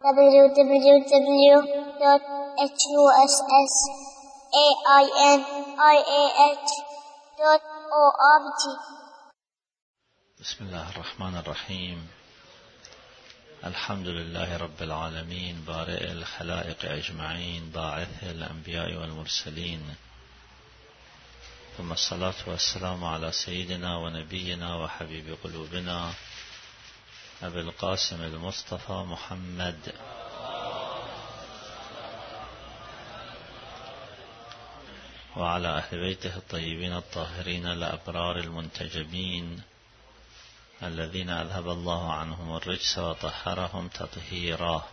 www.husainiah.org. بسم الله الرحمن الرحيم. الحمد لله رب العالمين، بارئ الخلائق أجمعين، باعث الأنبياء والمرسلين، ثم الصلاة والسلام على سيدنا ونبينا وحبيب قلوبنا أبي القاسم المصطفى محمد وعلى أهل بيته الطيبين الطاهرين الأبرار المنتجبين الذين أذهب الله عنهم الرجس وطهرهم تطهيرا.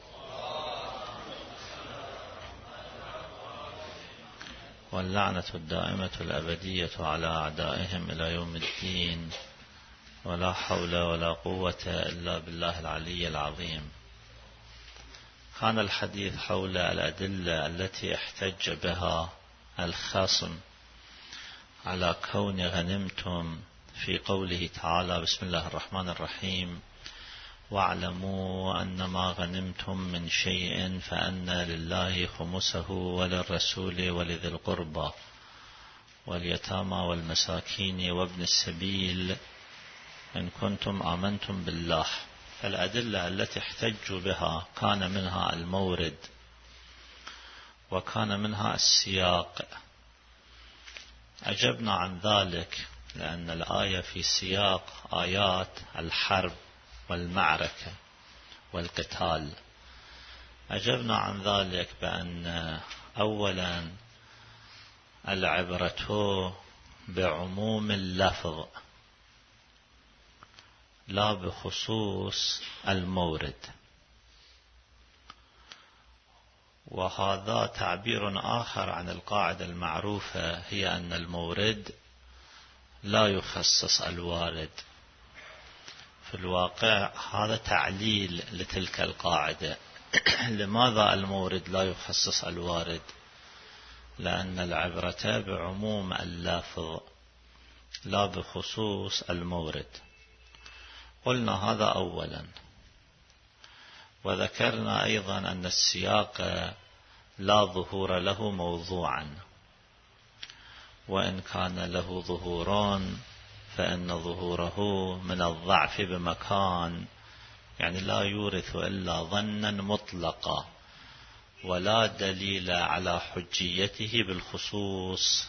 واللعنة الدائمة الأبدية على أعدائهم إلى يوم الدين، ولا حول ولا قوة إلا بالله العلي العظيم. كان الحديث حول الأدلة التي احتج بها الخصم على كون غنمتم في قوله تعالى: بسم الله الرحمن الرحيم: واعلموا أنما غنمتم من شيء فأن لله خمسه وللرسول ولذي القربى واليتامى والمساكين وابن السبيل إن كنتم آمنتم بالله. فالأدلة التي احتجوا بها كان منها المورد، وكان منها السياق. أجبنا عن ذلك لأن الآية في سياق آيات الحرب والمعركة والقتال. أجبنا عن ذلك بأن أولا العبرة بعموم اللفظ لا بخصوص المورد، وهذا تعبير آخر عن القاعدة المعروفة، هي أن المورد لا يخصص الوارد. في الواقع هذا تعليل لتلك القاعدة. لماذا المورد لا يخصص الوارد؟ لأن العبرة بعموم اللفظ لا بخصوص المورد. قلنا هذا أولا. وذكرنا أيضا أن السياق لا ظهور له موضوعا، وإن كان له ظهوران فإن ظهوره من الضعف بمكان، يعني لا يورث إلا ظنا مطلقا ولا دليل على حجيته بالخصوص،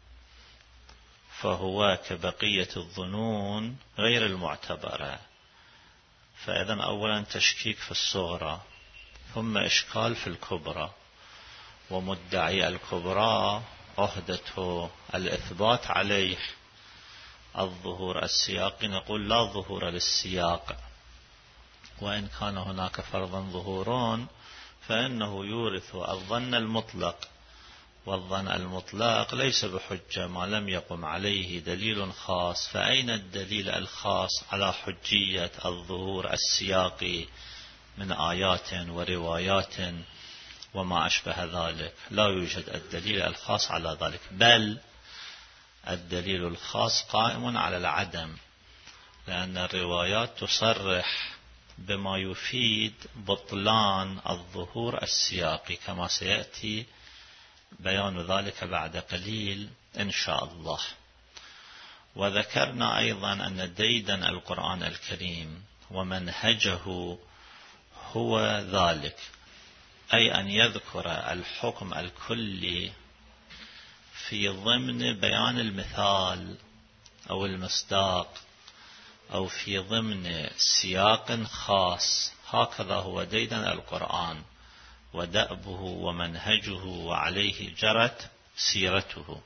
فهو كبقية الظنون غير المعتبرة. فإذا أولا تشكيك في الصغرى، ثم إشكال في الكبرى، ومدعي الكبرى عهدة الإثبات عليه الظهور السياقي. نقول لا ظهور للسياق، وإن كان هناك فرضا ظهوران فإنه يورث الظن المطلق، والظن المطلق ليس بحجة ما لم يقم عليه دليل خاص. فأين الدليل الخاص على حجية الظهور السياقي من آيات وروايات وما أشبه ذلك؟ لا يوجد الدليل الخاص على ذلك، بل الدليل الخاص قائم على العدم، لأن الروايات تصرح بما يفيد بطلان الظهور السياقي، كما سيأتي بيان ذلك بعد قليل إن شاء الله. وذكرنا أيضا أن ديدن القرآن الكريم ومنهجه هو ذلك، أي أن يذكر الحكم الكلي في ضمن بيان المثال أو المصداق، أو في ضمن سياق خاص. هكذا هو ديدن القرآن ودأبه ومنهجه، وعليه جرت سيرته.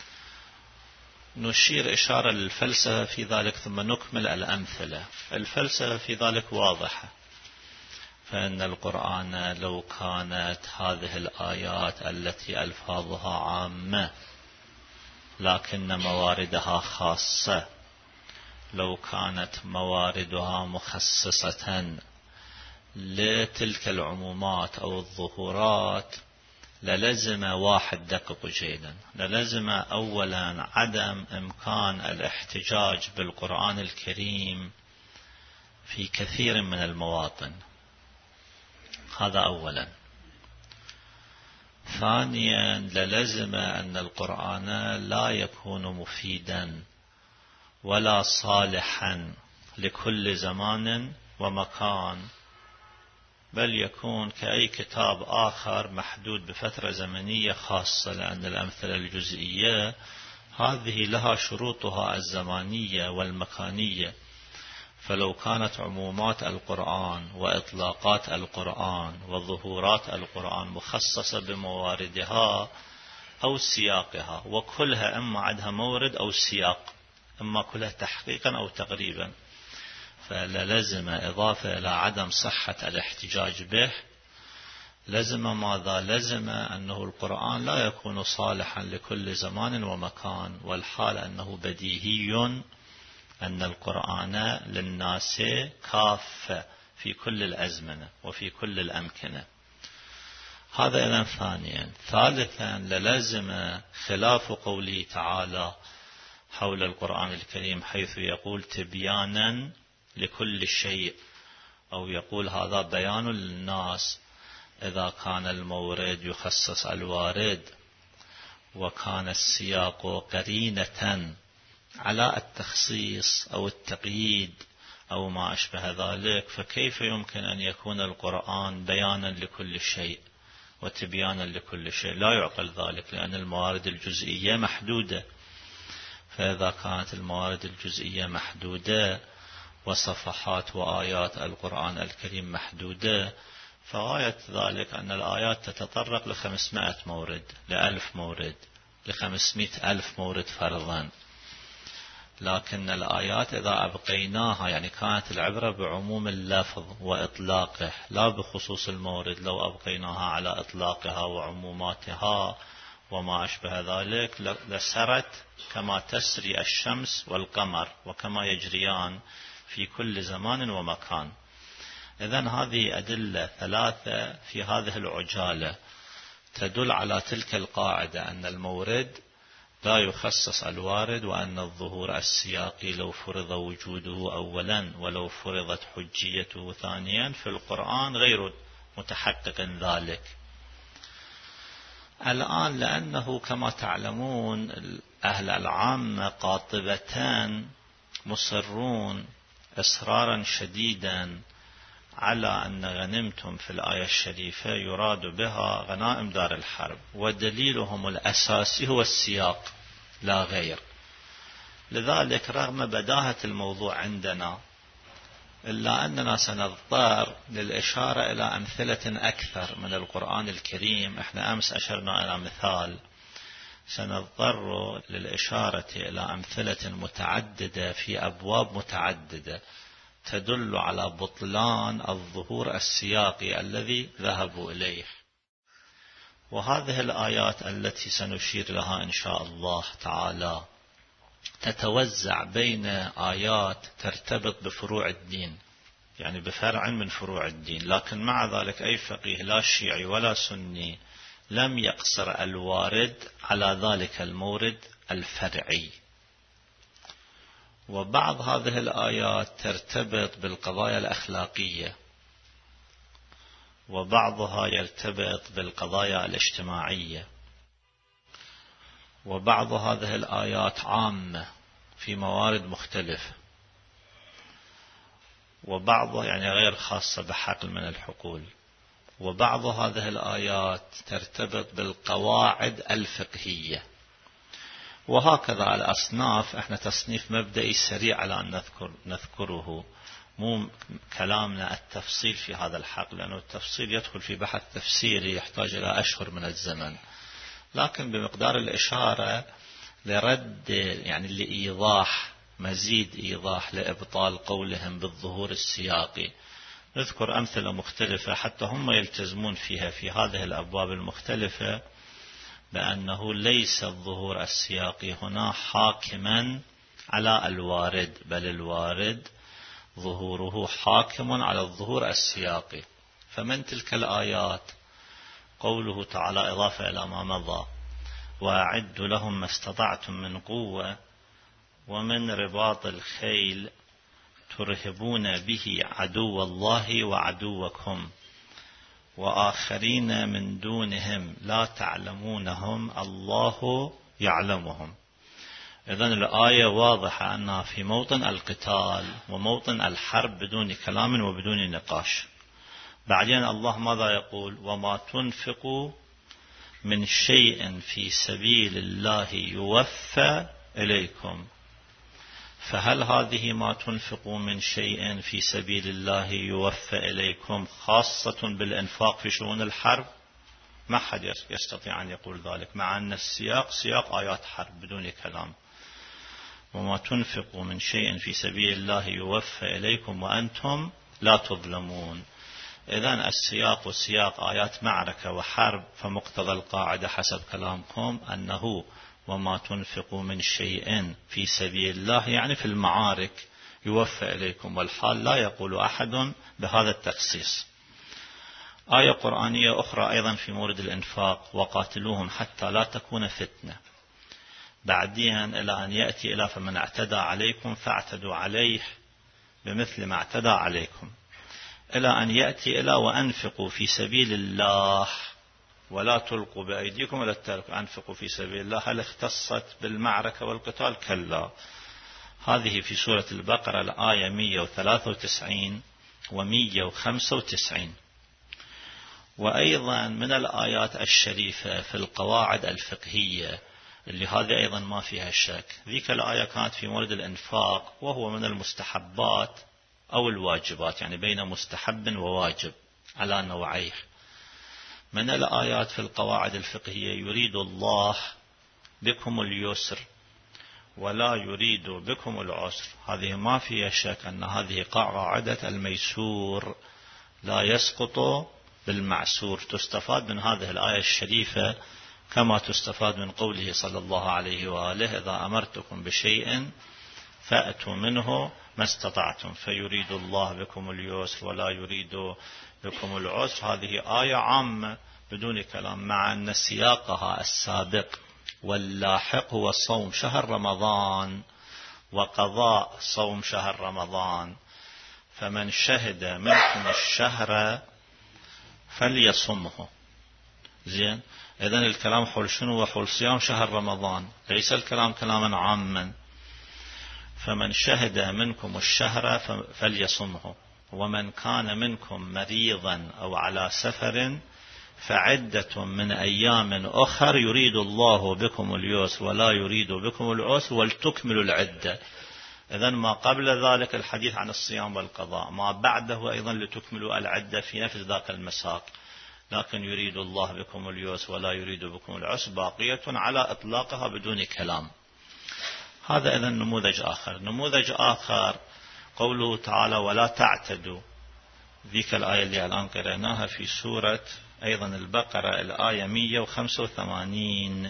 نشير إشارة للفلسفة في ذلك ثم نكمل الأمثلة. الفلسفة في ذلك واضحة، فإن القرآن لو كانت هذه الآيات التي ألفاظها عامة لكن مواردها خاصة، لو كانت مواردها مخصصة لتلك العمومات أو الظهورات، للزم واحد دقق جيدا، للزم أولا عدم إمكان الاحتجاج بالقرآن الكريم في كثير من المواطن. هذا أولا. ثانيا للزم أن القرآن لا يكون مفيدا ولا صالحا لكل زمان ومكان، بل يكون كأي كتاب آخر محدود بفترة زمنية خاصة، لأن الأمثلة الجزئية هذه لها شروطها الزمانية والمكانية. فلو كانت عمومات القرآن وإطلاقات القرآن وظهورات القرآن مخصصة بمواردها أو سياقها، وكلها إما عندها مورد أو سياق، إما كلها تحقيقا أو تقريبا، فلازم إضافة إلى عدم صحة الاحتجاج به، لزم ماذا؟ لزم أنه القرآن لا يكون صالحا لكل زمان ومكان، والحال أنه بديهي أن القرآن للناس كافة في كل الأزمنة وفي كل الأمكنة. هذا إذن ثانيا. ثالثا للزم خلاف قوله تعالى حول القرآن الكريم حيث يقول تبيانا لكل شيء، أو يقول هذا بيان للناس، إذا كان المورد يخصص الوارد وكان السياق قرينة على التخصيص أو التقييد أو ما أشبه ذلك، فكيف يمكن أن يكون القرآن بيانا لكل شيء وتبيانا لكل شيء؟ لا يعقل ذلك، لأن الموارد الجزئية محدودة. فإذا كانت الموارد الجزئية محدودة وصفحات وآيات القرآن الكريم محدودة، فغاية ذلك أن الآيات تتطرق 500 مورد، 1000 مورد، 500,000 مورد فرضا. لكن الآيات إذا أبقيناها، يعني كانت العبرة بعموم اللفظ وإطلاقه لا بخصوص المورد، لو أبقيناها على إطلاقها وعموماتها وما أشبه ذلك لسرت كما تسري الشمس والقمر وكما يجريان في كل زمان ومكان. إذن هذه أدلة ثلاثة في هذه العجالة تدل على تلك القاعدة أن المورد لا يخصص الوارد، وأن الظهور السياقي لو فرض وجوده أولا ولو فرضت حجيته ثانيا في القرآن غير متحقق ذلك. الآن لأنه كما تعلمون أهل العامة قاطبتان مصرون إصرارا شديدا على أن غنمتم في الآية الشريفة يراد بها غنائم دار الحرب، ودليلهم الأساسي هو السياق لا غير. لذلك رغم بداهة الموضوع عندنا إلا أننا سنضطر للإشارة إلى أمثلة أكثر من القرآن الكريم. احنا أمس أشرنا إلى مثال، سنضطر للإشارة إلى أمثلة متعددة في أبواب متعددة تدل على بطلان الظهور السياقي الذي ذهبوا إليه. وهذه الآيات التي سنشير لها إن شاء الله تعالى تتوزع بين آيات ترتبط بفروع الدين، يعني بفرع من فروع الدين، لكن مع ذلك أي فقيه لا شيعي ولا سني لم يقصر الوارد على ذلك المورد الفرعي. وبعض هذه الآيات ترتبط بالقضايا الأخلاقية، وبعضها يرتبط بالقضايا الاجتماعية، وبعض هذه الآيات عامة في موارد مختلفة، وبعضها يعني غير خاصة بحقل من الحقول، وبعض هذه الآيات ترتبط بالقواعد الفقهية. وهكذا الأصناف، احنا تصنيف مبدئي سريع على أن نذكره، مو كلامنا التفصيل في هذا الحق، لأنه التفصيل يدخل في بحث تفسيري يحتاج إلى أشهر من الزمن، لكن بمقدار الإشارة لرد يعني لإيضاح، مزيد إيضاح لإبطال قولهم بالظهور السياقي. نذكر أمثلة مختلفة حتى هم يلتزمون فيها في هذه الأبواب المختلفة بأنه ليس الظهور السياقي هنا حاكما على الوارد، بل الوارد ظهوره حاكم على الظهور السياقي. فمن تلك الآيات قوله تعالى إضافة إلى ما مضى: وأعدوا لهم ما استطعتم من قوة ومن رباط الخيل ترهبون به عدو الله وعدوكم وآخرين من دونهم لا تعلمونهم الله يعلمهم. إذن الآية واضحة أنها في موطن القتال وموطن الحرب بدون كلام وبدون نقاش. بعدين الله ماذا يقول؟ وما تنفقوا من شيء في سبيل الله يوفى إليكم. فهل هذه ما تنفقوا من شيء في سبيل الله يوفى إليكم خاصة بالإنفاق في شؤون الحرب؟ ما حد يستطيع أن يقول ذلك، مع أن السياق سياق آيات حرب بدون كلام. وما تنفقوا من شيء في سبيل الله يوفى إليكم وأنتم لا تظلمون. إذن السياق سياق آيات معركة وحرب، فمقتضى القاعدة حسب كلامكم أنه وما تنفقوا من شيء في سبيل الله يعني في المعارك يوفى إليكم، والحال لا يقول أحد بهذا التخصيص. آية قرآنية أخرى أيضا في مورد الإنفاق: وقاتلوهم حتى لا تكون فتنة. بعدها إلى أن يأتي إلى فمن اعتدى عليكم فاعتدوا عليه بمثل ما اعتدى عليكم، إلى أن يأتي إلى وأنفقوا في سبيل الله ولا تلقوا بأيديكم إلى التهلكة. أنفقوا في سبيل الله هل اختصت بالمعركة والقتال؟ كلا. هذه في سورة البقرة الآية 193 و195. وأيضا من الآيات الشريفة في القواعد الفقهية اللي هذه أيضا ما فيها شك، ذيك الآية كانت في مورد الإنفاق وهو من المستحبات أو الواجبات، يعني بين مستحب وواجب على نوعيه. من الآيات في القواعد الفقهية: يريد الله بكم اليسر ولا يريد بكم العسر. هذه ما فيها شك أن هذه قاعدة الميسور لا يسقط بالمعسور. تستفاد من هذه الآية الشريفة كما تستفاد من قوله صلى الله عليه وآله: إذا أمرتكم بشيء فأتوا منه ما استطعتم فيريد الله بكم اليسر ولا يريد بكم العسر. هذه آية عامة بدون كلام، مع أن سياقها السابق واللاحق هو صوم شهر رمضان وقضاء صوم شهر رمضان. فمن شهد منكم الشهر فليصمه. زين، إذن الكلام حول شنو؟ وحول صيام شهر رمضان، ليس الكلام كلاما عاما. فمن شهد منكم الشهر فليصمه، ومن كان منكم مريضا أو على سفر فعدة من أيام أخر يريد الله بكم اليسر ولا يريد بكم العسر ولتكملوا العدة. إذن ما قبل ذلك الحديث عن الصيام والقضاء، ما بعده أيضا لتكملوا العدة في نفس ذاك المساق. لكن يريد الله بكم اليسر ولا يريد بكم العسر باقية على إطلاقها بدون كلام. هذا إذن نموذج آخر. نموذج آخر قوله تعالى: ولا تعتدوا. ذيك الآية اللي الآن قرأناها في سورة أيضا البقرة الآية 185،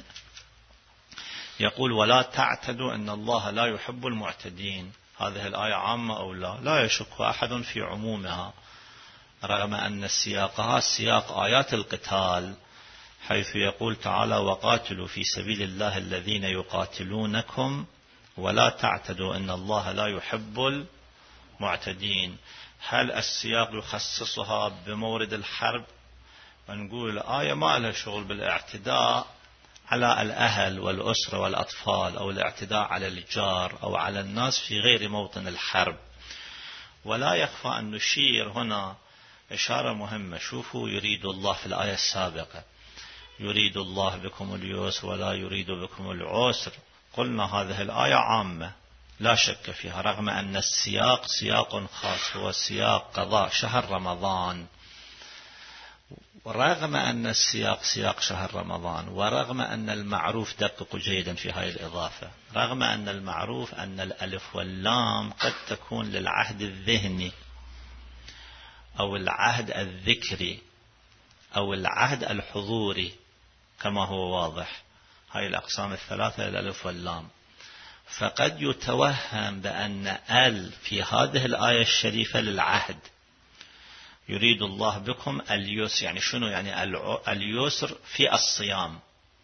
يقول: ولا تعتدوا إن الله لا يحب المعتدين. هذه الآية عامة أو لا؟ لا يشك أحد في عمومها، رغم أن سياقها سياق آيات القتال، حيث يقول تعالى: وقاتلوا في سبيل الله الذين يقاتلونكم ولا تعتدوا إن الله لا يحب المعتدين. هل السياق يخصصها بمورد الحرب؟ ونقول الآية ما لها شغل بالاعتداء على الأهل والأسرة والأطفال، أو الاعتداء على الجار أو على الناس في غير موطن الحرب. ولا يخفى أن نشير هنا إشارة مهمة. شوفوا، يريد الله في الآية السابقة: يريد الله بكم اليسر ولا يريد بكم العسر. قلنا هذه الآية عامة لا شك فيها، رغم أن السياق سياق خاص، هو سياق قضاء شهر رمضان. ورغم أن السياق سياق شهر رمضان، ورغم أن المعروف، دققوا جيدا في هذه الإضافة، رغم أن المعروف أن الألف واللام قد تكون للعهد الذهني أو العهد الذكري أو العهد الحضوري كما هو واضح، هاي الأقسام الثلاثة الألف واللام، فقد يتوهم بأن ال في هذه الآية الشريفة للعهد. يريد الله بكم اليسر، يعني شنو؟ يعني اليسر في الصيام،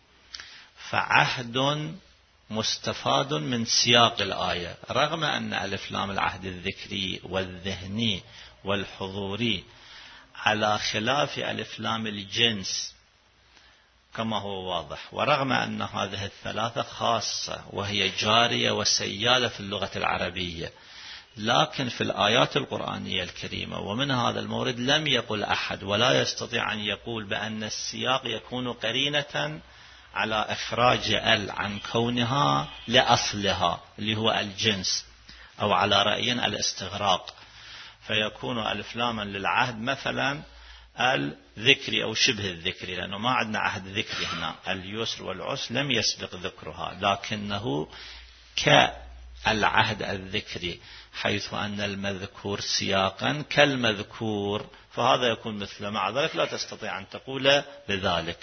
فعهد مستفاد من سياق الآية، رغم أن ألف لام العهد الذكري والذهني والحضوري على خلاف ألف لام الجنس كما هو واضح. ورغم أن هذه الثلاثة خاصة وهي جارية وسيالة في اللغة العربية، لكن في الآيات القرآنية الكريمة ومن هذا المورد لم يقل أحد ولا يستطيع أن يقول بأن السياق يكون قرينة على إخراج ال عن كونها لأصلها اللي هو الجنس، أو على رأي الاستغراق، فيكون ألف لاما للعهد مثلا الذكري أو شبه الذكري، لأنه ما عندنا عهد ذكري هنا. اليسر والعسر لم يسبق ذكرها، لكنه كالعهد الذكري، حيث أن المذكور سياقا كالمذكور، فهذا يكون مثله. مع ذلك لا تستطيع أن تقول بذلك.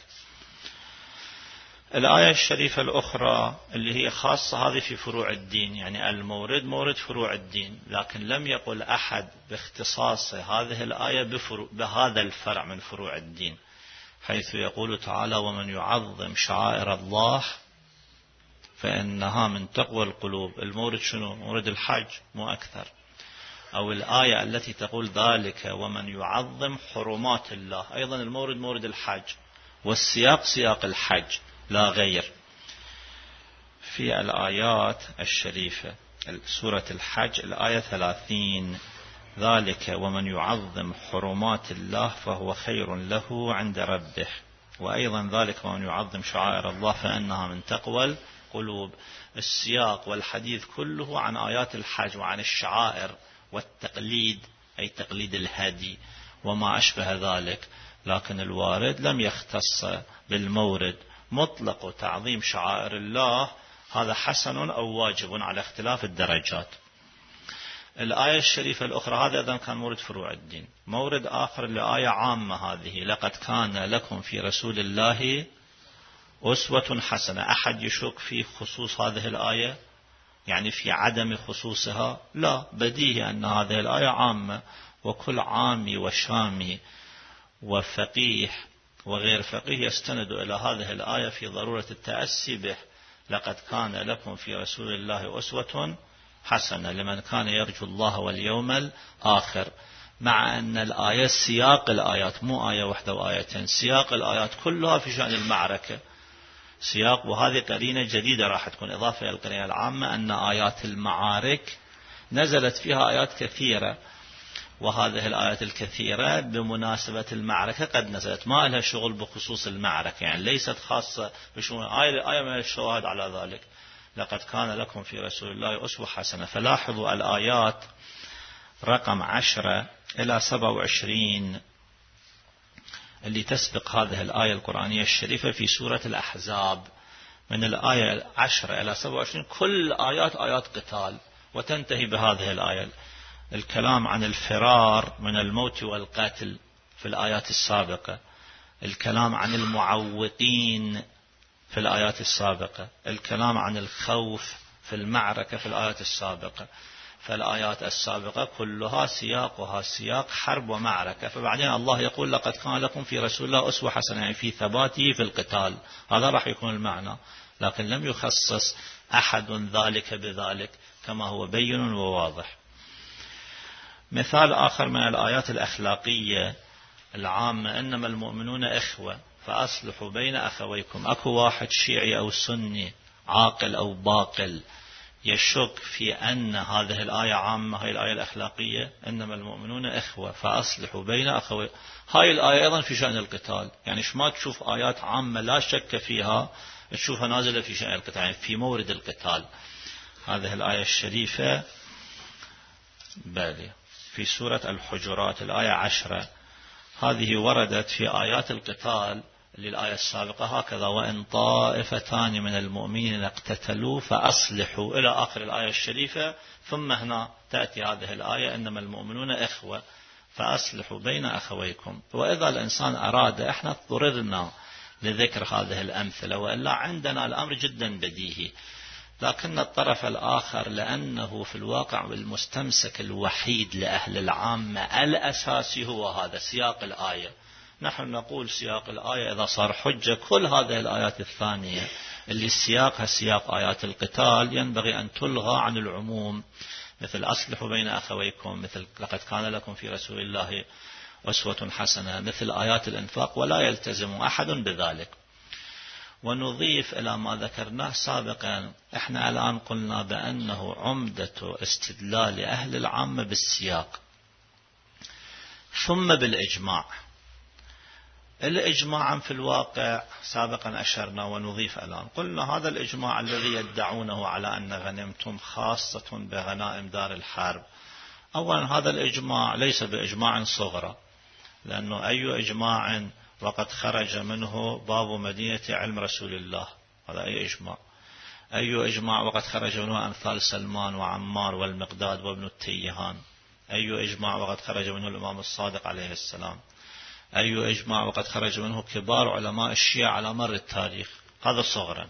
الآية الشريفة الأخرى اللي هي خاصة هذه في فروع الدين، يعني المورد مورد فروع الدين، لكن لم يقل أحد باختصاص هذه الآية بهذا الفرع من فروع الدين، حيث يقول تعالى: ومن يعظم شعائر الله فإنها من تقوى القلوب. المورد شنو؟ مورد الحج، مو أكثر. أو الآية التي تقول ذلك ومن يعظم حرمات الله، أيضا المورد مورد الحج، والسياق سياق الحج لا غير. في الآيات الشريفة سورة الحج الآية 30: ذلك ومن يعظم حرمات الله فهو خير له عند ربه. وأيضا ذلك ومن يعظم شعائر الله فإنها من تقوى القلوب. السياق والحديث كله عن آيات الحج وعن الشعائر والتقليد، أي تقليد الهدي وما أشبه ذلك، لكن الوارد لم يختص بالمورد. مطلق تعظيم شعائر الله هذا حسن أو واجب على اختلاف الدرجات. الآية الشريفة الأخرى هذا أيضا كان مورد فروع الدين. مورد آخر لآية عامة هذه: لقد كان لكم في رسول الله أسوة حسنة. أحد يشك في خصوص هذه الآية، يعني في عدم خصوصها؟ لا، بديهي أن هذه الآية عامة، وكل عامي وشامي وفقيه وغير فقيه يستند إلى هذه الآية في ضرورة التأسي به. لقد كان لكم في رسول الله أسوة حسنة لمن كان يرجو الله واليوم الآخر. مع أن الآية سياق الآيات مو آية واحدة وآيتين، سياق الآيات كلها في شأن المعركة سياق. وهذه قرينة جديدة راح تكون إضافة إلى القرينة العامة، أن آيات المعارك نزلت فيها آيات كثيرة، وهذه الآيات الكثيرة بمناسبة المعركة قد نزلت، ما لها شغل بخصوص المعركة، يعني ليست خاصة بشؤون آية من الشواهد على ذلك. لقد كان لكم في رسول الله أسوة حسنة. فلاحظوا الآيات رقم 10 إلى 27 اللي تسبق هذه الآية القرآنية الشريفة في سورة الأحزاب، من الآية 10 إلى 27 كل آيات قتال، وتنتهي بهذه الآية. الكلام عن الفرار من الموت والقتل في الآيات السابقة، الكلام عن المعوقين في الآيات السابقة، الكلام عن الخوف في المعركة في الآيات السابقة. فالآيات السابقة كلها سياقها سياق حرب ومعركة. فبعدين الله يقول: لقد كان لكم في رسول الله أسوة حسنة، يعني في ثباته في القتال. هذا راح يكون المعنى، لكن لم يخصص أحد ذلك بذلك كما هو بين وواضح. مثال آخر من الآيات الأخلاقية العامة: إنما المؤمنون إخوة فأصلحوا بين أخويكم. أكو واحد شيعي أو سني عاقل أو باقل يشك في أن هذه الآية عامة، هاي الآية الأخلاقية إنما المؤمنون إخوة فأصلحوا بين أخويكم، هاي الآية أيضا في شأن القتال. يعني ما تشوف آيات عامة لا شك فيها تشوفها نازلة في شأن القتال، يعني في مورد القتال. هذه الآية الشريفة بالي في سورة الحجرات الآية 10، هذه وردت في آيات القتال للآية السابقة هكذا: وإن طائفتان من المؤمنين اقتتلوا فأصلحوا، إلى آخر الآية الشريفة. ثم هنا تأتي هذه الآية: إنما المؤمنون إخوة فأصلحوا بين أخويكم. وإذا الإنسان أراد، إحنا اضطررنا لذكر هذه الأمثلة، وإلا عندنا الأمر جدا بديهي، لكن الطرف الآخر لأنه في الواقع المستمسك الوحيد لأهل العامة الأساسي هو هذا سياق الآية. نحن نقول سياق الآية إذا صار حجة كل هذه الآيات الثانية اللي سياقها سياق آيات القتال ينبغي أن تلغى عن العموم، مثل أصلحوا بين أخويكم، مثل لقد كان لكم في رسول الله أسوة حسنة مثل آيات الإنفاق، ولا يلتزم أحد بذلك. ونضيف إلى ما ذكرناه سابقا، احنا الآن قلنا بأنه عمدة استدلال أهل العامة بالسياق ثم بالإجماع. الإجماع في الواقع سابقا أشرنا ونضيف الآن، قلنا هذا الإجماع الذي يدعونه على أن غنمتم خاصة بغنائم دار الحرب، أولا هذا الإجماع ليس بإجماع صغرى، لأنه أي إجماع وقد خرج منه باب مدينة علم رسول الله، هذا أي إجماع. أي إجماع وقد خرج منه أمثال سلمان وعمار والمقداد وابن التيهان. أي إجماع وقد خرج منه الإمام الصادق عليه السلام. أي إجماع وقد خرج منه كبار علماء الشيعة على مر التاريخ، هذا صغرا.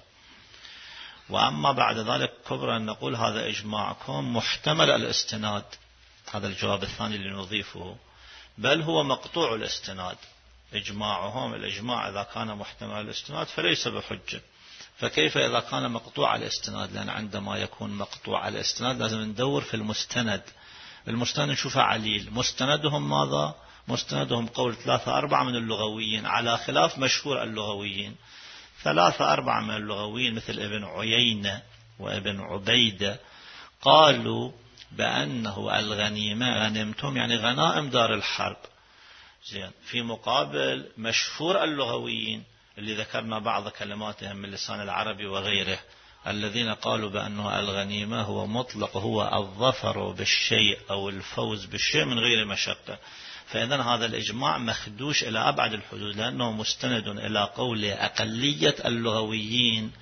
وأما بعد ذلك كبرا نقول هذا إجماعكم محتمل الاستناد، هذا الجواب الثاني اللي نضيفه، بل هو مقطوع الاستناد. إجماعهم الإجماع إذا كان محتمل الاستناد فليس بحجة، فكيف إذا كان مقطوع الاستناد؟ لأن عندما يكون مقطوع الاستناد لازم ندور في المستند، المستند نشوفه عليل. مستندهم ماذا؟ مستندهم قول 3-4 من اللغويين، على خلاف مشهور اللغويين. 3-4 من اللغويين مثل ابن عيينة وابن عبيدة قالوا بأنه الغنيمة غنمتم يعني غنائم دار الحرب. زين، في مقابل مشهور اللغويين اللي ذكرنا بعض كلماتهم من لسان العربي وغيره، الذين قالوا بأنه الغنيمة هو مطلق، هو الظفر بالشيء أو الفوز بالشيء من غير مشقة. فإذن هذا الإجماع مخدوش إلى أبعد الحدود، لأنه مستند إلى قول أقلية اللغويين،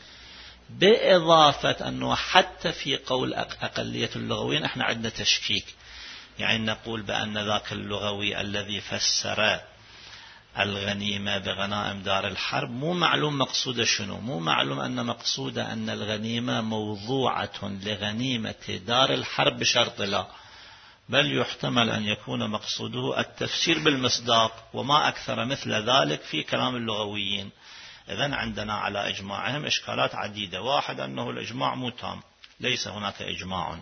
بإضافة أنه حتى في قول أقلية اللغويين احنا عندنا تشكيك، يعني نقول بأن ذاك اللغوي الذي فسر الغنيمة بغنائم دار الحرب مو معلوم مقصود شنو، مو معلوم أن مقصود أن الغنيمة موضوعة لغنيمة دار الحرب بشرط لا، بل يحتمل أن يكون مقصوده التفسير بالمصداق وما أكثر مثل ذلك في كلام اللغويين. إذن عندنا على إجماعهم إشكالات عديدة. واحد أنه الإجماع مو تام، ليس هناك إجماع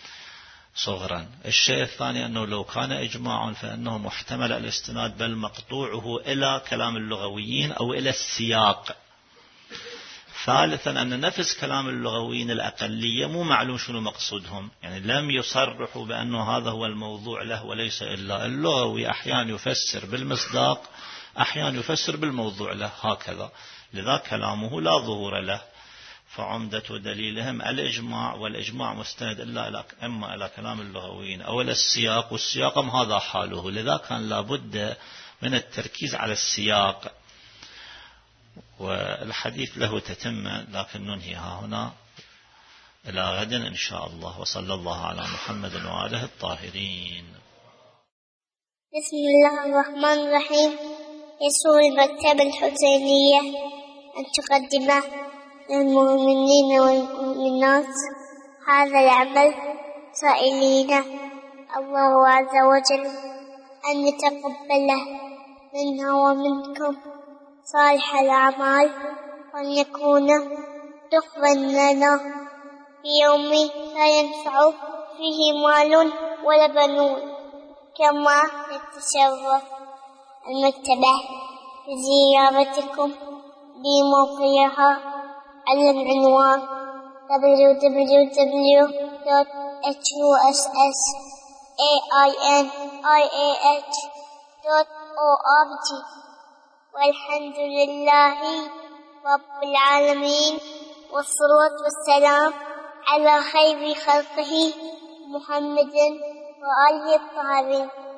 صغرا. الشيء الثاني أنه لو كان إجماع فإنه محتمل الاستناد بل مقطوعه إلى كلام اللغويين أو إلى السياق. ثالثا أن نفس كلام اللغويين الأقلية مو معلوم شنو مقصودهم، يعني لم يصرحوا بأنه هذا هو الموضوع له وليس إلا. اللغوي أحيانا يفسر بالمصداق، أحيانا يفسر بالموضوع له، هكذا، لذا كلامه لا ظهور له. فعمدة دليلهم الإجماع، والإجماع مستند إما إلى كلام اللغويين أو إلى السياق، والسياق هذا حاله، لذا كان لابد من التركيز على السياق. والحديث له تتمة، لكن ننهيها هنا إلى غد إن شاء الله. وصلى الله على محمد وآله الطاهرين. بسم الله الرحمن الرحيم. يسر المكتبة الحسينية أن تقدم للمؤمنين والمؤمنات هذا العمل، سائلين الله عز وجل أن يتقبله منا ومنكم صالح الأعمال، وأن يكون دخلا لنا في يوم لا ينفع فيه مال ولا بنون. كما نتشرف المكتبة بزيارتكم بموقعها على العنوان www.hussianiah.org. والحمد لله رب العالمين، والصلاة والسلام على خير خلقه محمد وآله الطاهرين.